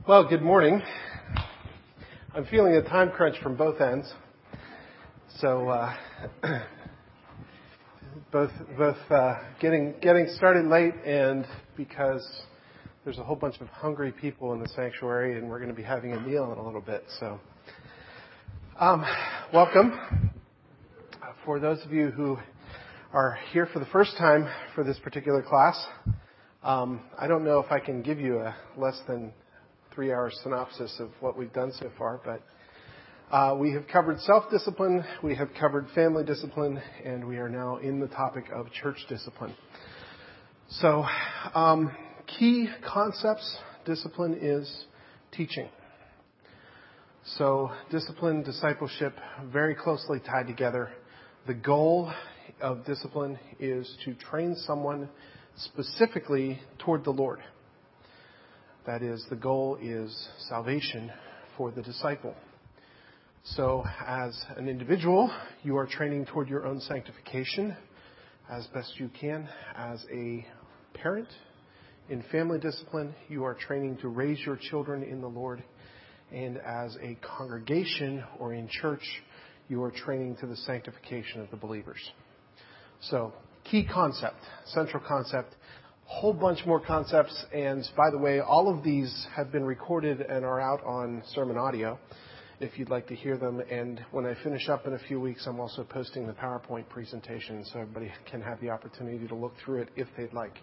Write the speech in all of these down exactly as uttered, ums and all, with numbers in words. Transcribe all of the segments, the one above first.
Well, good morning. I'm feeling a time crunch from both ends. So, uh, both both uh, getting getting started late, and because there's a whole bunch of hungry people in the sanctuary, and we're going to be having a meal in a little bit. So, um, welcome. For those of you who are here for the first time for this particular class, um, I don't know if I can give you a less than three-hour synopsis of what we've done so far, but uh, we have covered self-discipline, we have covered family discipline, and we are now in the topic of church discipline. So, um, key concepts, discipline is teaching. So, discipline, discipleship, very closely tied together. The goal of discipline is to train someone specifically toward the Lord. That is, the goal is salvation for the disciple. So, as an individual, you are training toward your own sanctification as best you can. As a parent in family discipline, you are training to raise your children in the Lord. And as a congregation or in church, you are training to the sanctification of the believers. So, key concept, central concept. Whole bunch more concepts, and by the way, all of these have been recorded and are out on sermon audio if you'd like to hear them. And when I finish up in a few weeks, I'm also posting the PowerPoint presentation so everybody can have the opportunity to look through it if they'd like.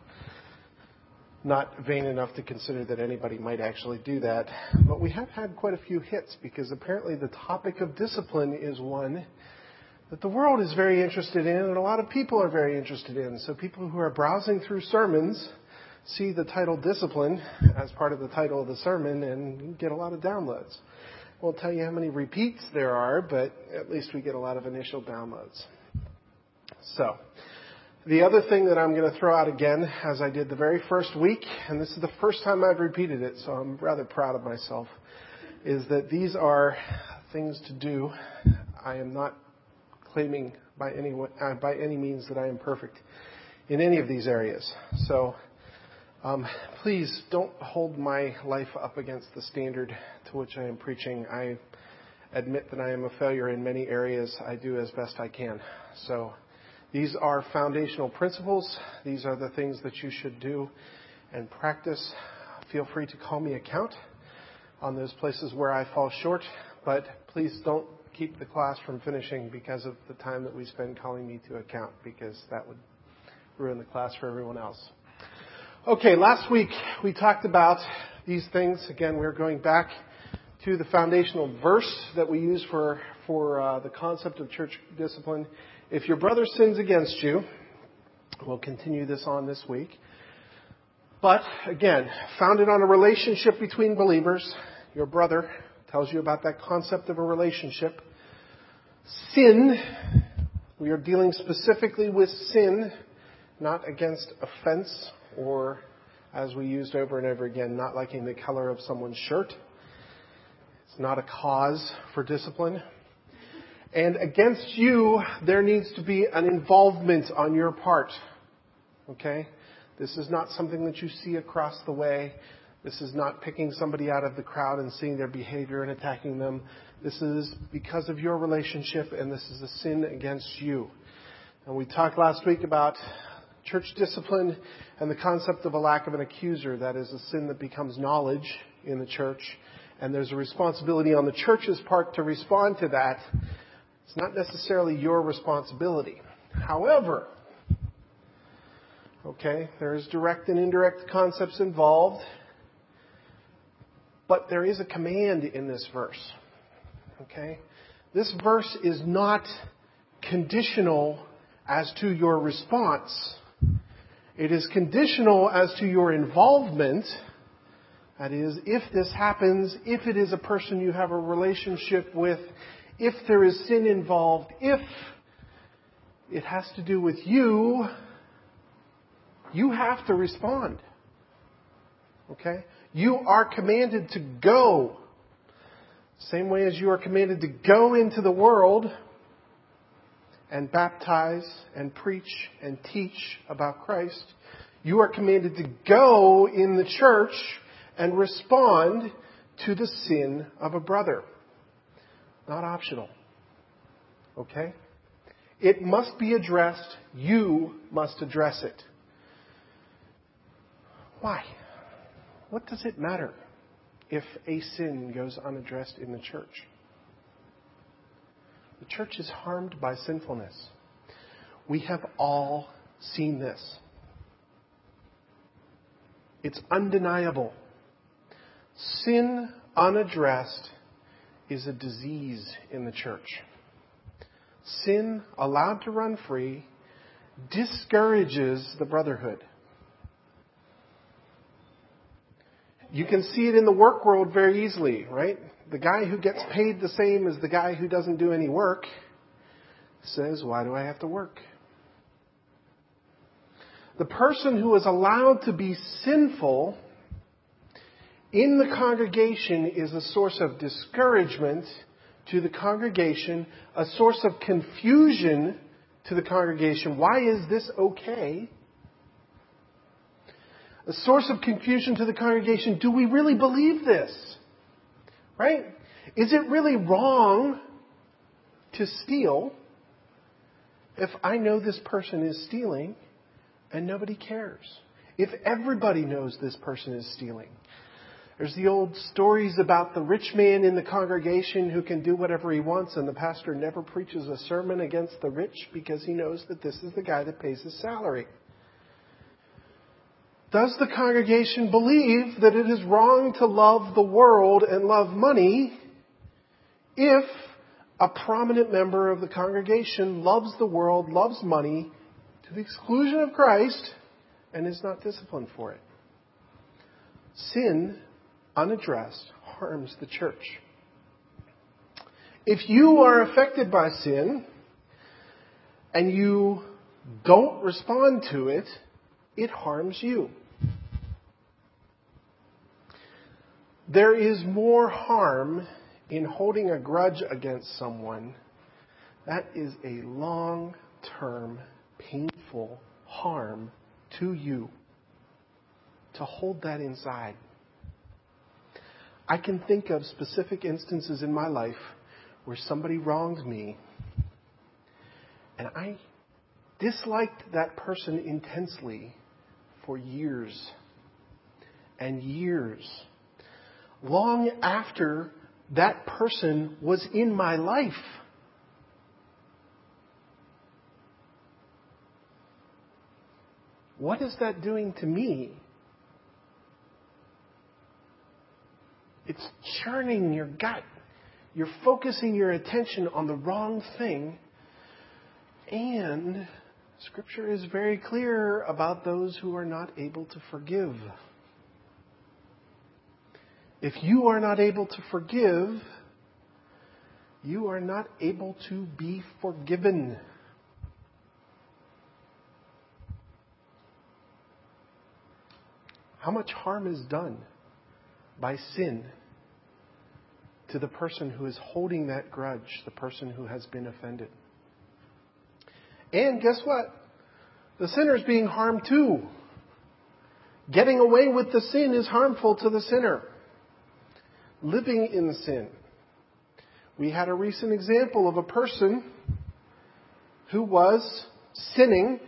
Not vain enough to consider that anybody might actually do that, but we have had quite a few hits because apparently the topic of discipline is one that the world is very interested in and a lot of people are very interested in. So people who are browsing through sermons see the title Discipline as part of the title of the sermon and get a lot of downloads. Won't tell you how many repeats there are, but at least we get a lot of initial downloads. So, the other thing that I'm going to throw out again, as I did the very first week, and this is the first time I've repeated it, so I'm rather proud of myself, is that these are things to do. I am not claiming by any uh, by any means that I am perfect in any of these areas. So um, please don't hold my life up against the standard to which I am preaching. I admit that I am a failure in many areas. I do as best I can. So these are foundational principles. These are the things that you should do and practice. Feel free to call me account on those places where I fall short, but please don't keep the class from finishing because of the time that we spend calling me to account, because that would ruin the class for everyone else. Okay, last week we talked about these things. Again, we're going back to the foundational verse that we use for, for uh, the concept of church discipline. If your brother sins against you, we'll continue this on this week. But again, founded on a relationship between believers, your brother tells you about that concept of a relationship. Sin, we are dealing specifically with sin, not against offense, or, as we used over and over again, not liking the color of someone's shirt. It's not a cause for discipline. And against you, there needs to be an involvement on your part. Okay? This is not something that you see across the way. This is not picking somebody out of the crowd and seeing their behavior and attacking them. This is because of your relationship, and this is a sin against you. And we talked last week about church discipline and the concept of a lack of an accuser. That is a sin that becomes knowledge in the church. And there's a responsibility on the church's part to respond to that. It's not necessarily your responsibility. However, okay, there's direct and indirect concepts involved. But there is a command in this verse. Okay? This verse is not conditional as to your response. It is conditional as to your involvement. That is, if this happens, if it is a person you have a relationship with, if there is sin involved, if it has to do with you, you have to respond. Okay? You are commanded to go. Same way as you are commanded to go into the world and baptize and preach and teach about Christ. You are commanded to go in the church and respond to the sin of a brother. Not optional. Okay? It must be addressed. You must address it. Why? What does it matter if a sin goes unaddressed in the church? The church is harmed by sinfulness. We have all seen this. It's undeniable. Sin unaddressed is a disease in the church. Sin allowed to run free discourages the brotherhood. You can see it in the work world very easily, right? The guy who gets paid the same as the guy who doesn't do any work says, why do I have to work? The person who is allowed to be sinful in the congregation is a source of discouragement to the congregation, a source of confusion to the congregation. Why is this okay? A source of confusion to the congregation. Do we really believe this? Right? Is it really wrong to steal if I know this person is stealing and nobody cares? If everybody knows this person is stealing? There's the old stories about the rich man in the congregation who can do whatever he wants, and the pastor never preaches a sermon against the rich because he knows that this is the guy that pays his salary. Does the congregation believe that it is wrong to love the world and love money if a prominent member of the congregation loves the world, loves money to the exclusion of Christ, and is not disciplined for it? Sin, unaddressed, harms the church. If you are affected by sin and you don't respond to it, it harms you. There is more harm in holding a grudge against someone. That is a long-term, painful harm to you to hold that inside. I can think of specific instances in my life where somebody wronged me and I disliked that person intensely for years and years. Long after that person was in my life. What is that doing to me? It's churning your gut. You're focusing your attention on the wrong thing. And Scripture is very clear about those who are not able to forgive. If you are not able to forgive, you are not able to be forgiven. How much harm is done by sin to the person who is holding that grudge, the person who has been offended? And guess what? The sinner is being harmed too. Getting away with the sin is harmful to the sinner. Living in sin. We had a recent example of a person who was sinning,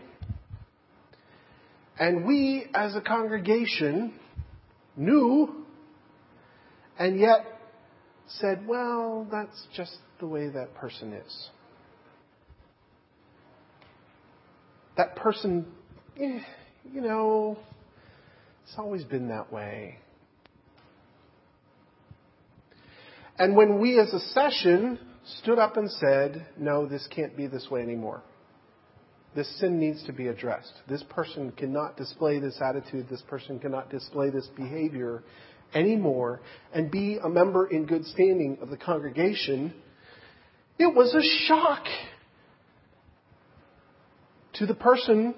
and we as a congregation knew and yet said, well, that's just the way that person is. That person, eh, you know, it's always been that way. And when we as a session stood up and said, no, this can't be this way anymore. This sin needs to be addressed. This person cannot display this attitude. This person cannot display this behavior anymore and be a member in good standing of the congregation. It was a shock to the person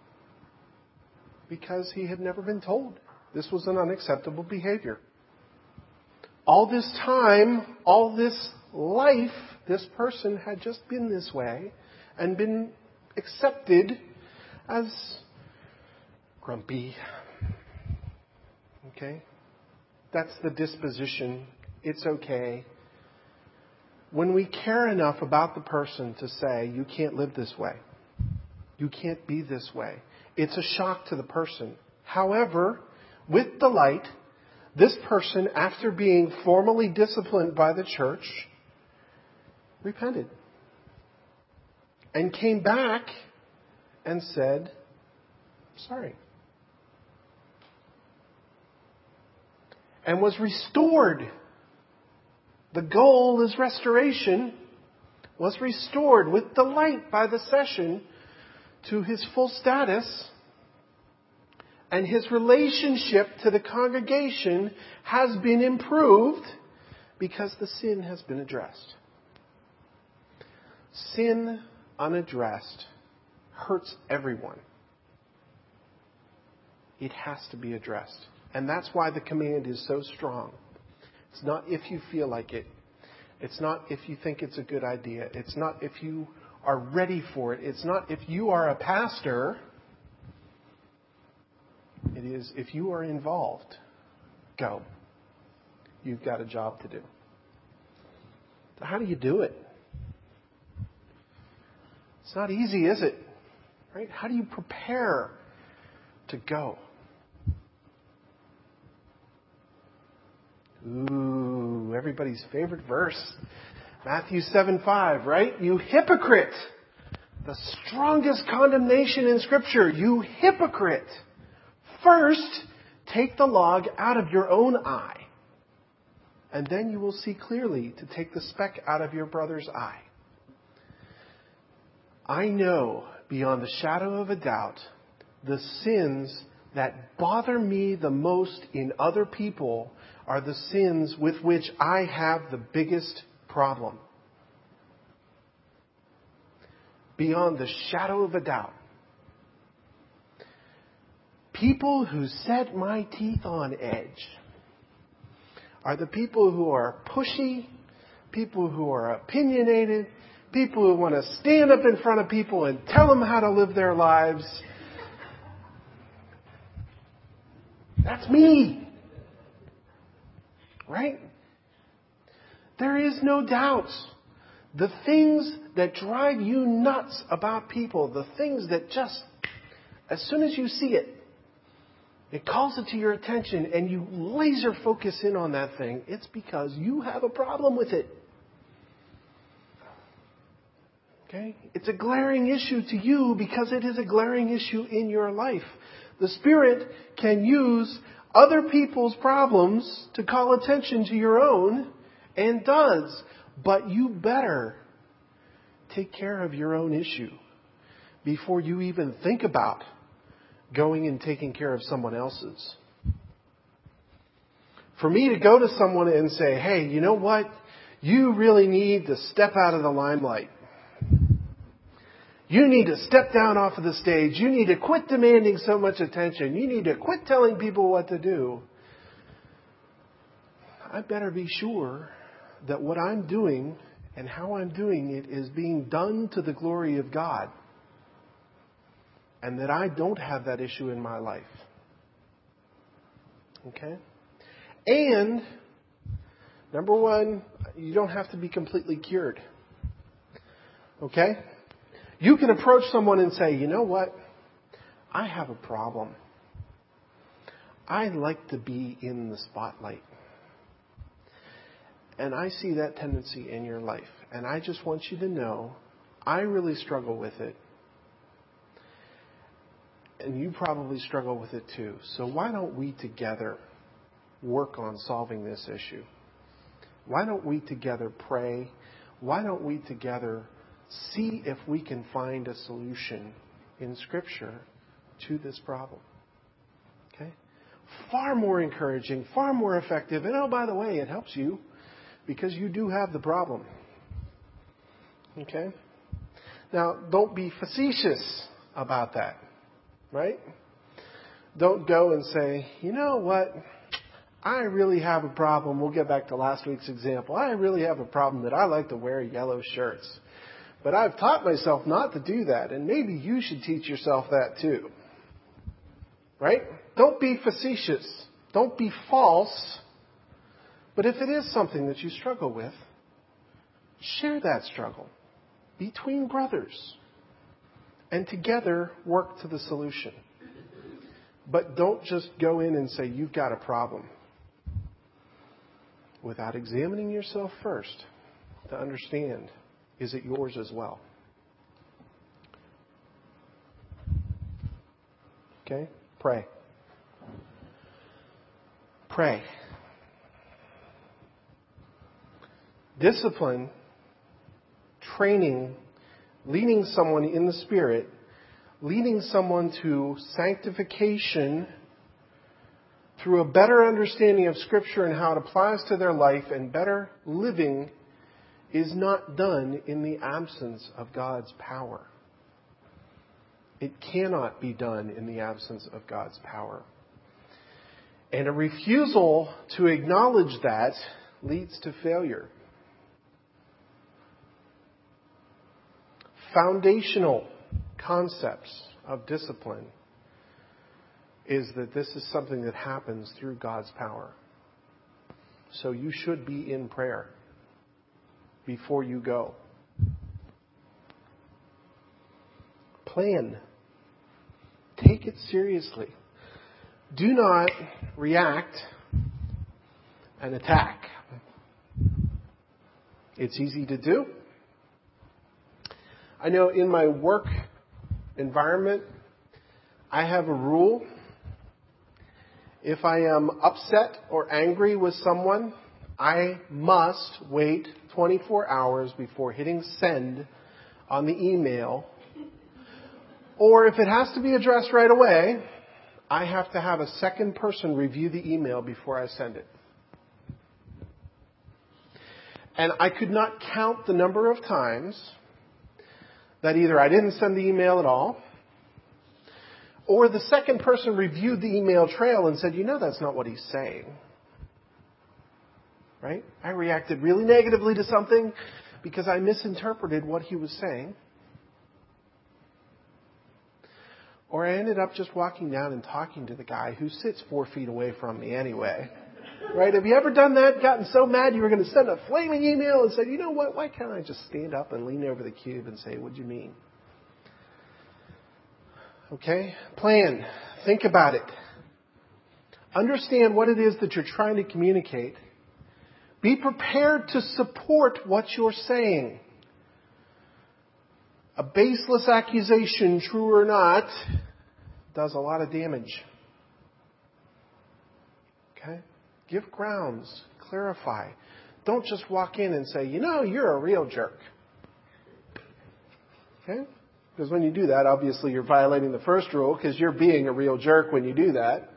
because he had never been told this was an unacceptable behavior. All this time, all this life, this person had just been this way and been accepted as grumpy. Okay? That's the disposition. It's okay. When we care enough about the person to say, you can't live this way. You can't be this way. It's a shock to the person. However, with delight, this person, after being formally disciplined by the church, repented and came back and said, sorry. And was restored. The goal is restoration. Was restored with delight by the session to his full status. And his relationship to the congregation has been improved because the sin has been addressed. Sin unaddressed hurts everyone. It has to be addressed. And that's why the command is so strong. It's not if you feel like it. It's not if you think it's a good idea. It's not if you are ready for it. It's not if you are a pastor. It is if you are involved, go. You've got a job to do. So how do you do it? It's not easy, is it? Right? How do you prepare to go? Ooh, everybody's favorite verse. Matthew seven five, right? You hypocrite. The strongest condemnation in Scripture. You hypocrite. First, take the log out of your own eye. And then you will see clearly to take the speck out of your brother's eye. I know beyond the shadow of a doubt the sins that bother me the most in other people are the sins with which I have the biggest problem. Beyond the shadow of a doubt. People who set my teeth on edge are the people who are pushy, people who are opinionated, people who want to stand up in front of people and tell them how to live their lives. That's me. Right? There is no doubt. The things that drive you nuts about people, the things that just, as soon as you see it, it calls it to your attention and you laser focus in on that thing, it's because you have a problem with it. Okay? It's a glaring issue to you because it is a glaring issue in your life. The Spirit can use other people's problems to call attention to your own, and does. But you better take care of your own issue before you even think about going and taking care of someone else's. For me to go to someone and say, hey, you know what? You really need to step out of the limelight. You need to step down off of the stage. You need to quit demanding so much attention. You need to quit telling people what to do. I better be sure that what I'm doing and how I'm doing it is being done to the glory of God. And that I don't have that issue in my life. Okay? And, number one, you don't have to be completely cured. Okay? You can approach someone and say, you know what? I have a problem. I like to be in the spotlight. And I see that tendency in your life. And I just want you to know, I really struggle with it. And you probably struggle with it too. So why don't we together work on solving this issue? Why don't we together pray? Why don't we together see if we can find a solution in Scripture to this problem? Okay? Far more encouraging, far more effective. And oh, by the way, it helps you because you do have the problem. Okay? Now, don't be facetious about that. Right? Don't go and say, you know what? I really have a problem. We'll get back to last week's example. I really have a problem that I like to wear yellow shirts. But I've taught myself not to do that. And maybe you should teach yourself that too. Right? Don't be facetious. Don't be false. But if it is something that you struggle with, share that struggle between brothers and together work to the solution. But don't just go in and say, you've got a problem, without examining yourself first to understand, is it yours as well? Okay? Pray. Pray. Discipline, training, leading someone in the Spirit, leading someone to sanctification through a better understanding of Scripture and how it applies to their life and better living, is not done in the absence of God's power. It cannot be done in the absence of God's power. And a refusal to acknowledge that leads to failure. Foundational concepts of discipline is that this is something that happens through God's power. So you should be in prayer before you go. Plan. Take it seriously. Do not react and attack. It's easy to do. I know in my work environment, I have a rule. If I am upset or angry with someone, I must wait twenty-four hours before hitting send on the email. Or if it has to be addressed right away, I have to have a second person review the email before I send it. And I could not count the number of times that either I didn't send the email at all, or the second person reviewed the email trail and said, you know, that's not what he's saying. Right? I reacted really negatively to something because I misinterpreted what he was saying. Or I ended up just walking down and talking to the guy who sits four feet away from me anyway. Right? Have you ever done that? Gotten so mad you were going to send a flaming email and said, you know what? Why can't I just stand up and lean over the cube and say, what do you mean? Okay? Plan. Think about it. Understand what it is that you're trying to communicate. Be prepared to support what you're saying. A baseless accusation, true or not, does a lot of damage. Okay? Give grounds. Clarify. Don't just walk in and say, you know, you're a real jerk. Okay? Because when you do that, obviously you're violating the first rule because you're being a real jerk when you do that.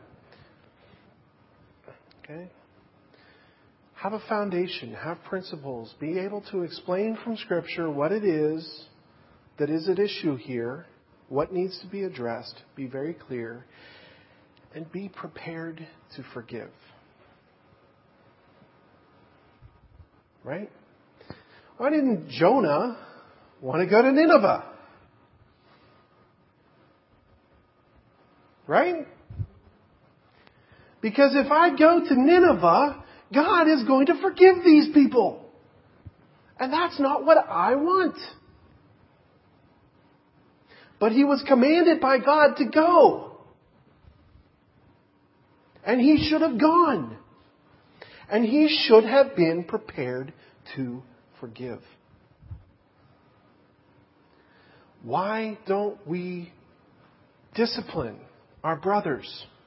Okay? Have a foundation. Have principles. Be able to explain from Scripture what it is that is at issue here, what needs to be addressed, be very clear, and be prepared to forgive. Right? Why didn't Jonah want to go to Nineveh? Right? Because if I go to Nineveh, God is going to forgive these people. And that's not what I want. But he was commanded by God to go. And he should have gone. And he should have been prepared to forgive. Why don't we discipline our brothers?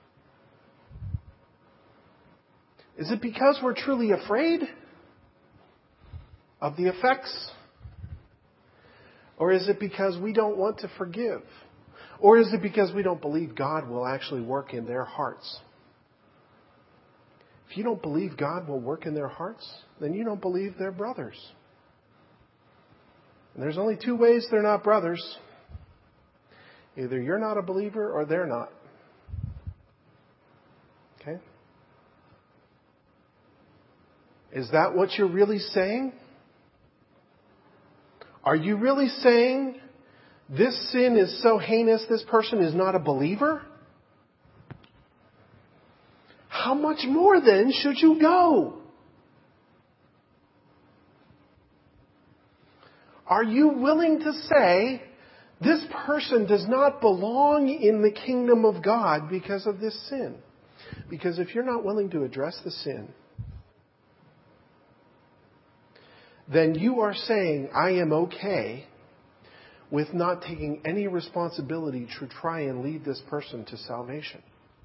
Is it because we're truly afraid of the effects? Or is it because we don't want to forgive? Or is it because we don't believe God will actually work in their hearts? If you don't believe God will work in their hearts, then you don't believe they're brothers. And there's only two ways they're not brothers. Either you're not a believer or they're not. Okay? Is that what you're really saying? Are you really saying this sin is so heinous this person is not a believer? How much more then should you go? Are you willing to say, this person does not belong in the kingdom of God because of this sin? Because if you're not willing to address the sin, then you are saying, I am okay with not taking any responsibility to try and lead this person to salvation.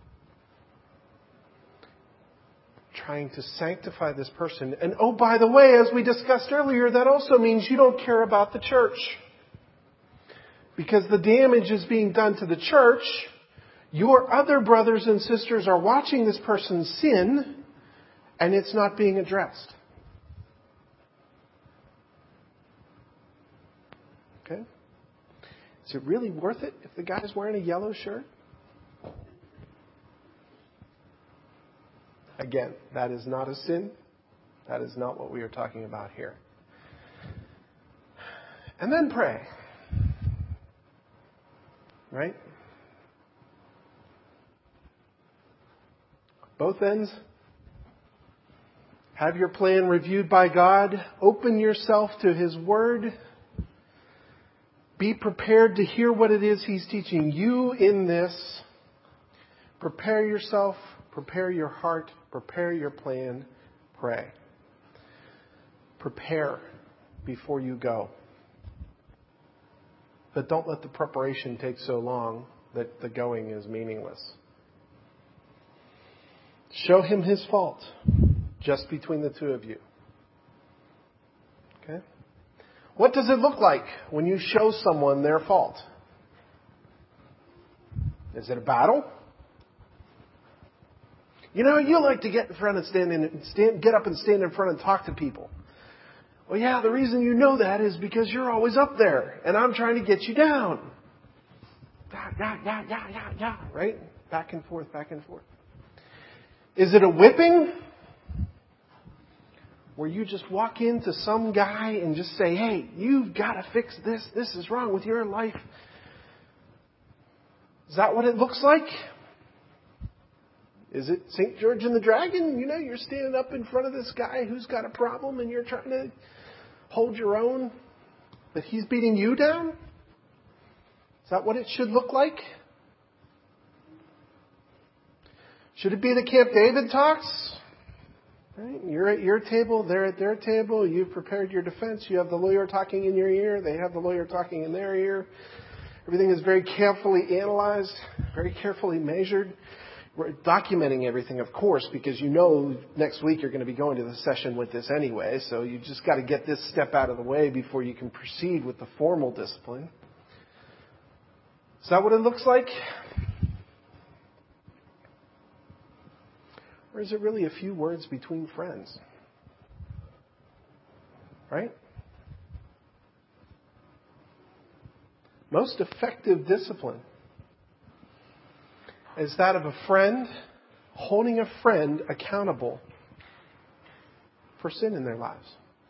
Trying to sanctify this person. And oh, by the way, as we discussed earlier, that also means you don't care about the church. Because the damage is being done to the church. Your other brothers and sisters are watching this person sin, and it's not being addressed. Okay? Is it really worth it if the guy's wearing a yellow shirt? Again, that is not a sin. That is not what we are talking about here. And then pray. Right? Both ends. Have your plan reviewed by God. Open yourself to His Word. Be prepared to hear what it is He's teaching you in this. Prepare yourself. Prepare your heart. Prepare your plan. Pray. Prepare before you go. But don't let the preparation take so long that the going is meaningless. Show him his fault, just between the two of you. Okay? What does it look like when you show someone their fault? Is it a battle? You know, you like to get in front and stand in, stand, get up and stand in front and talk to people. Well, yeah, the reason you know that is because you're always up there, and I'm trying to get you down. Yeah, yeah, yeah, yeah, yeah, yeah, right? Back and forth, back and forth. Is it a whipping? Where you just walk into some guy and just say, hey, you've got to fix this. This is wrong with your life. Is that what it looks like? Is it Saint George and the Dragon? You know, you're standing up in front of this guy who's got a problem and you're trying to hold your own, but he's beating you down? Is that what it should look like? Should it be the Camp David talks? Right? You're at your table, they're at their table, you've prepared your defense, you have the lawyer talking in your ear, they have the lawyer talking in their ear. Everything is very carefully analyzed, very carefully measured. We're documenting everything, of course, because you know next week you're going to be going to the session with this anyway, so you just got to get this step out of the way before you can proceed with the formal discipline. Is that what it looks like? Or is it really a few words between friends? Right? Most effective discipline is that of a friend holding a friend accountable for sin in their lives.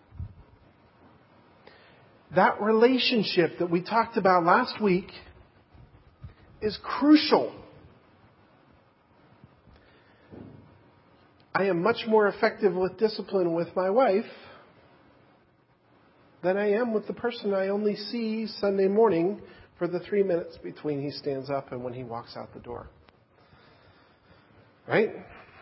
That relationship that we talked about last week is crucial. I am much more effective with discipline with my wife than I am with the person I only see Sunday morning for the three minutes between he stands up and when he walks out the door. Right?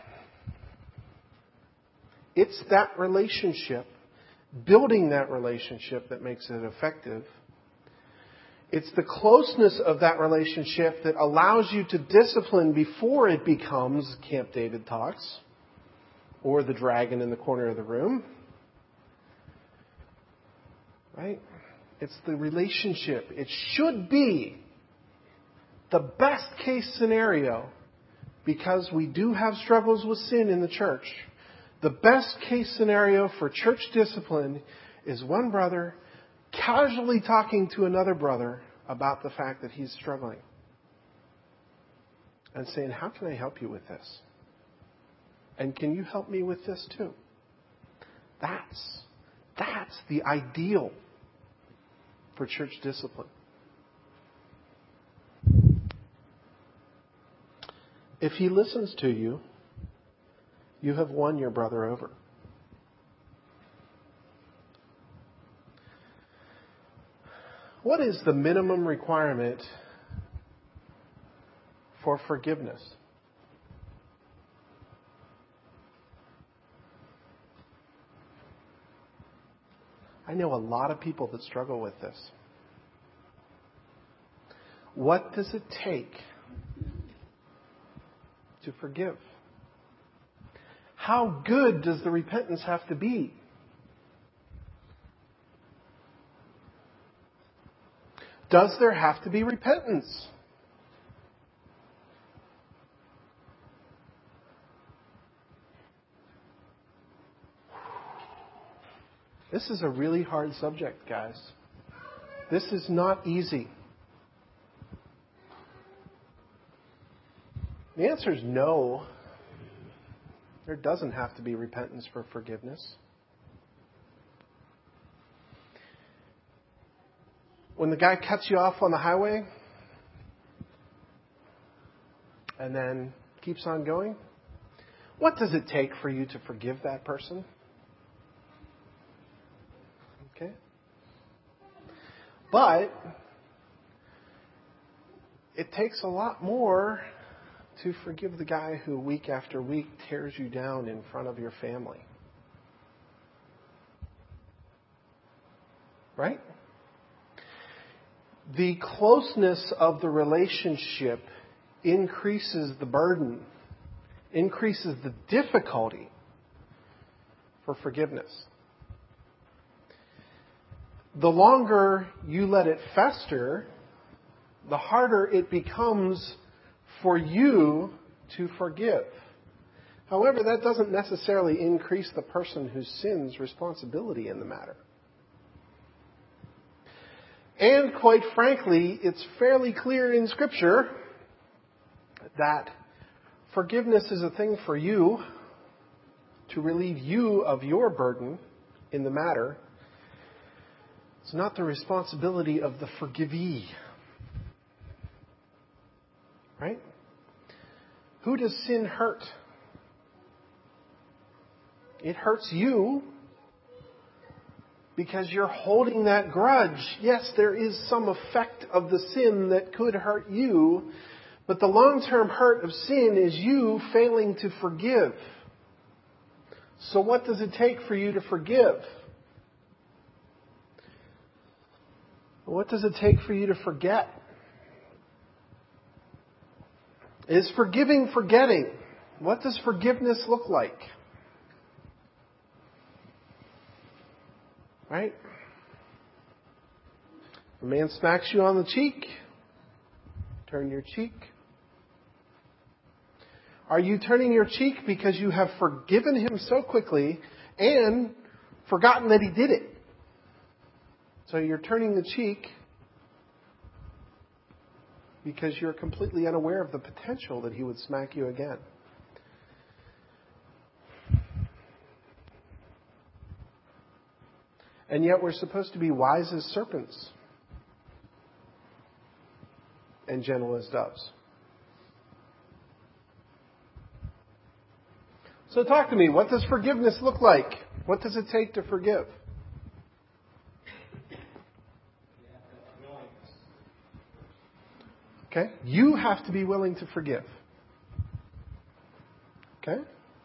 It's that relationship, building that relationship that makes it effective. It's the closeness of that relationship that allows you to discipline before it becomes Camp David talks or the dragon in the corner of the room. Right? It's the relationship. It should be the best case scenario, because we do have struggles with sin in the church. The best case scenario for church discipline is one brother casually talking to another brother about the fact that he's struggling. And saying, how can I help you with this? And can you help me with this too? That's, that's the ideal for church discipline. If he listens to you, you have won your brother over. What is the minimum requirement for forgiveness? I know a lot of people that struggle with this. What does it take to forgive? How good does the repentance have to be? Does there have to be repentance? This is a really hard subject, guys. This is not easy. The answer is no. There doesn't have to be repentance for forgiveness. When the guy cuts you off on the highway and then keeps on going, what does it take for you to forgive that person? Okay? But it takes a lot more to forgive the guy who week after week tears you down in front of your family. Right? The closeness of the relationship increases the burden, increases the difficulty for forgiveness. The longer you let it fester, the harder it becomes for you to forgive. However, that doesn't necessarily increase the person who sins responsibility in the matter. And quite frankly, it's fairly clear in Scripture that forgiveness is a thing for you to relieve you of your burden in the matter. It's not the responsibility of the forgivee. Right? Who does sin hurt? It hurts you because you're holding that grudge. Yes, there is some effect of the sin that could hurt you, but the long-term hurt of sin is you failing to forgive. So what does it take for you to forgive? What does it take for you to forget? Is forgiving forgetting? What does forgiveness look like? Right? A man smacks you on the cheek. Turn your cheek. Are you turning your cheek because you have forgiven him so quickly and forgotten that he did it? So you're turning the cheek because you're completely unaware of the potential that he would smack you again. And yet we're supposed to be wise as serpents and gentle as doves. So talk to me. What does forgiveness look like? What does it take to forgive? Okay? You have to be willing to forgive. Okay?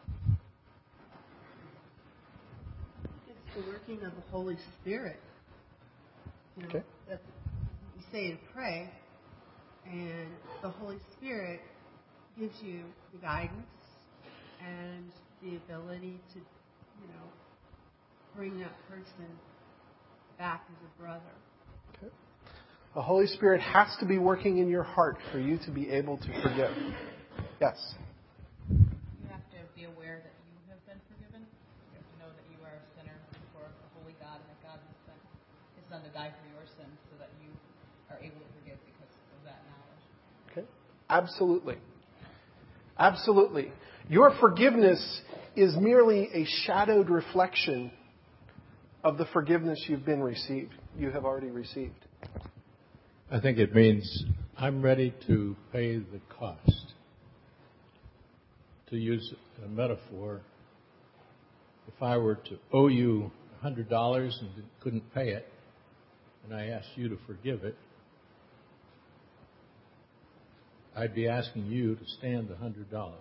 It's the working of the Holy Spirit. You know, okay. That you say to pray, and the Holy Spirit gives you the guidance and the ability to, you know, bring that person back as a brother. Okay. The Holy Spirit has to be working in your heart for you to be able to forgive. Yes? You have to be aware that you have been forgiven. You have to know that you are a sinner before a holy God, and that God has sent His Son to die for your sins so that you are able to forgive because of that knowledge. Okay. Absolutely. Absolutely. Your forgiveness is merely a shadowed reflection of the forgiveness you've been received. You have already received. I think it means I'm ready to pay the cost. To use a metaphor, if I were to owe you one hundred dollars and couldn't pay it, and I asked you to forgive it, I'd be asking you to stand the one hundred dollars.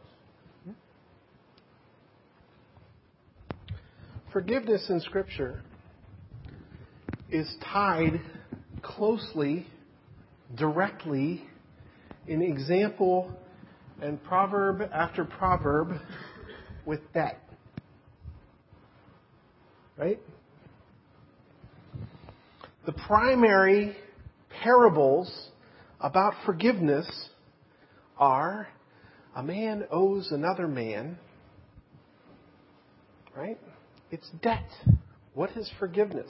Forgiveness in Scripture is tied closely, directly, in example and proverb after proverb with debt. Right? The primary parables about forgiveness are a man owes another man. Right? It's debt. What is forgiveness?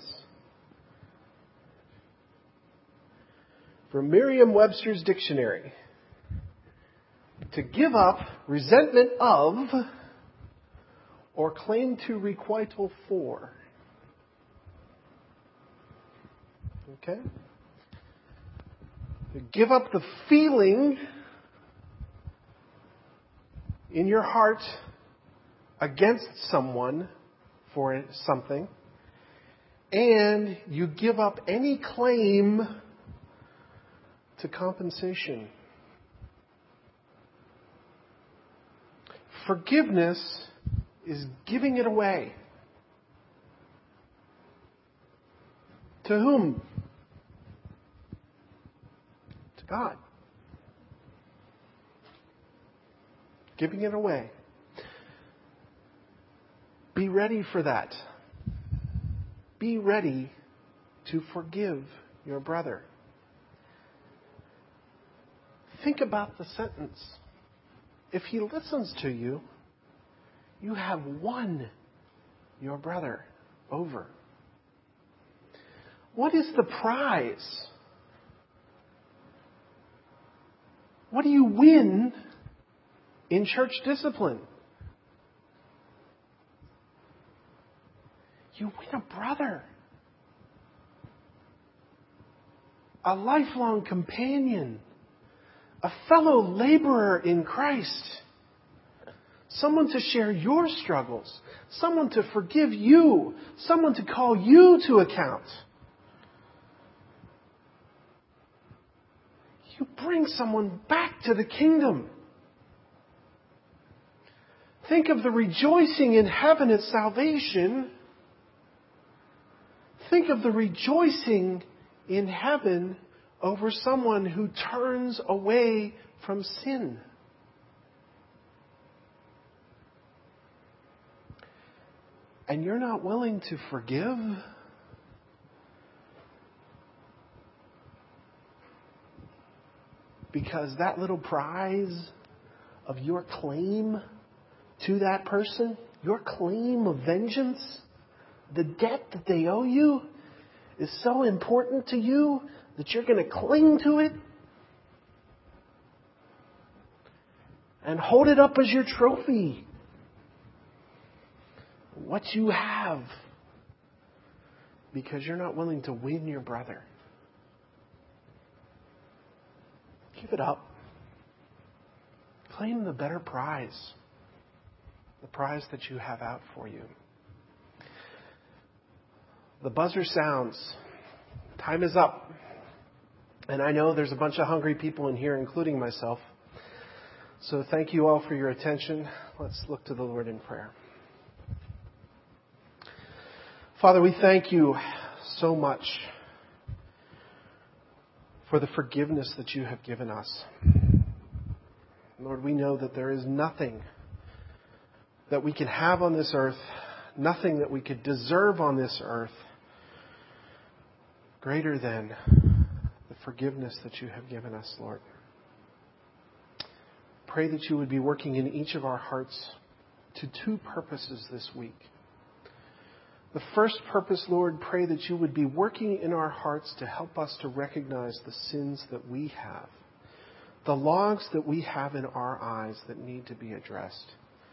From Merriam-Webster's dictionary, to give up resentment of or claim to requital for. Okay? To give up the feeling in your heart against someone for something, and you give up any claim to compensation. Forgiveness is giving it away. To whom? To God. Giving it away. Be ready for that. Be ready to forgive your brother. Think about the sentence. If he listens to you, you have won your brother over. What is the prize? What do you win in church discipline? You win a brother. A lifelong companion. A fellow laborer in Christ. Someone to share your struggles. Someone to forgive you. Someone to call you to account. You bring someone back to the kingdom. Think of the rejoicing in heaven at salvation. Think of the rejoicing in heaven over someone who turns away from sin. And you're not willing to forgive? Because that little prize of your claim to that person, your claim of vengeance, the debt that they owe you, is so important to you that you're going to cling to it and hold it up as your trophy. What you have, because you're not willing to win your brother. Give it up. Claim the better prize. The prize that you have out for you. The buzzer sounds. Time is up. And I know there's a bunch of hungry people in here, including myself. So thank you all for your attention. Let's look to the Lord in prayer. Father, we thank you so much for the forgiveness that you have given us. Lord, we know that there is nothing that we can have on this earth, nothing that we could deserve on this earth greater than the forgiveness that you have given us, Lord. Pray that you would be working in each of our hearts to two purposes this week. The first purpose, Lord, pray that you would be working in our hearts to help us to recognize the sins that we have, the logs that we have in our eyes that need to be addressed.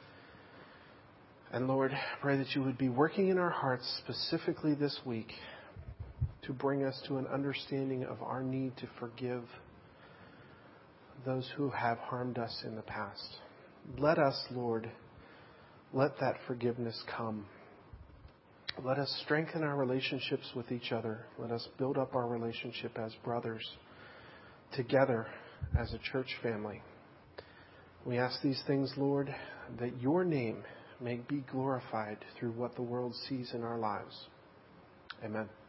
And Lord, pray that you would be working in our hearts specifically this week to bring us to an understanding of our need to forgive those who have harmed us in the past. Let us, Lord, let that forgiveness come. Let us strengthen our relationships with each other. Let us build up our relationship as brothers together as a church family. We ask these things, Lord, that your name may be glorified through what the world sees in our lives. Amen.